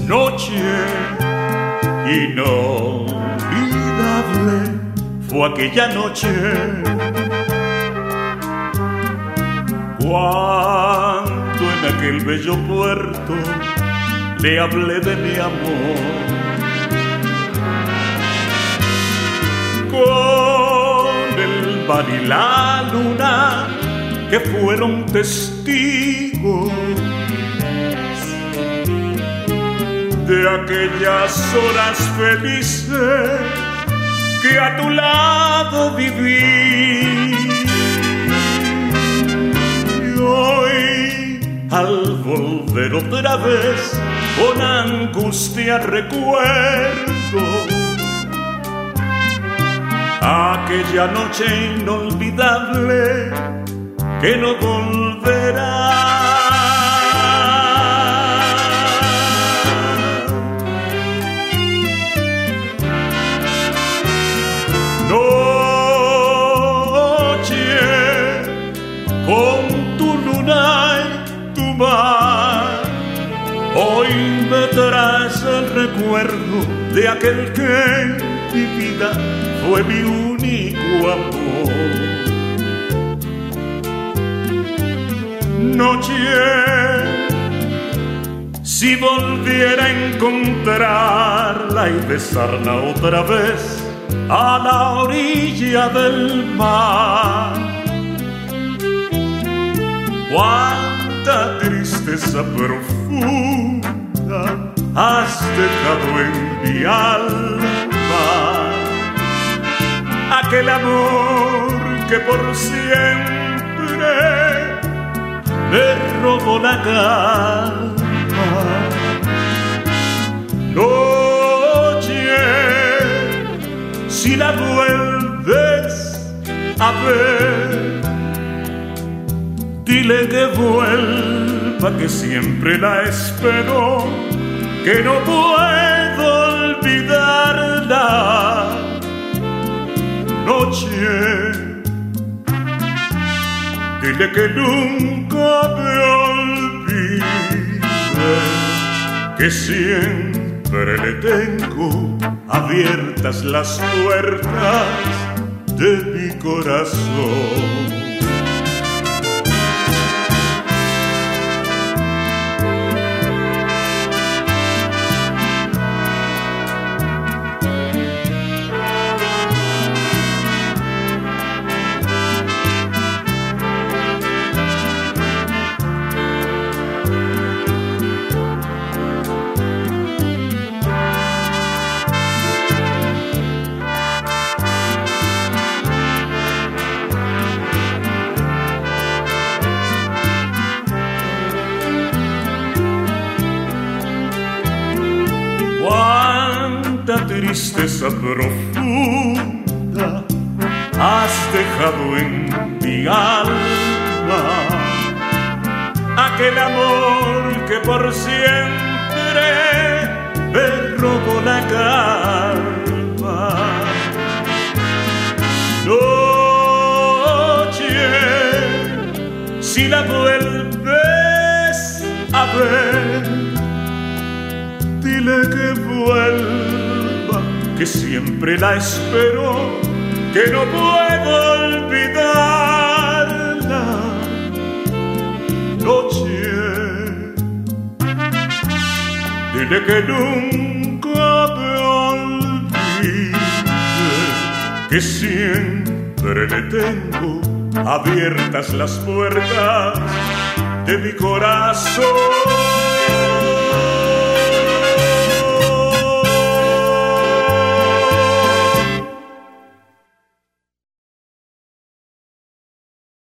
Noche inolvidable fue aquella noche cuando en aquel bello puerto le hablé de mi amor. Con el mar y la luna que fueron testigos de aquellas horas felices que a tu lado viví. Y hoy, al volver otra vez, con angustia recuerdo aquella noche inolvidable que no volverá. Noche con tu luna y tu mar, hoy me traes el recuerdo de aquel que en mi vida fue mi único amor. Noche, si volviera a encontrarla y besarla otra vez a la orilla del mar, cuánta tristeza profunda has dejado en mi alma. Aquel amor que por siempre me robó la calma. Noche, si la vuelves a ver, dile que vuelva, que siempre la espero, que no puedo olvidarla. Noche, dile que nunca me olvide, que siempre le tengo abiertas las puertas de mi corazón. Cuánta tristeza profunda has dejado en mi alma. Aquel amor que por siempre me robó la calma. Noche, si la vuelves a ver, dile que vuelva, que siempre la espero, que no puedo olvidarla. Noche, dile que nunca me olvide, que siempre le tengo abiertas las puertas de mi corazón.